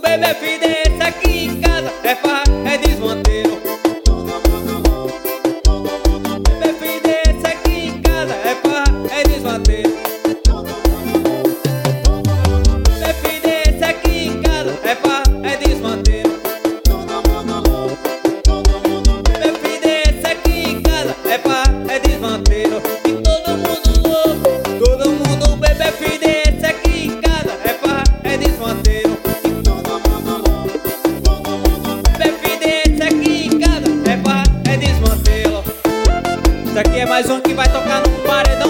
bebê fidência aqui em casa é farra, é desmantelo. Bebê fidência aqui em casa é farra, é desmantelo. Bebê fidência aqui em casa é farra, é desmantelo. Bebê fidência aqui em casa é farra, é desmantelo. E todo mundo louco, todo mundo bebê fidência aqui em casa é farra, é desmantelo. Isso aqui é mais um que vai tocar no paredão.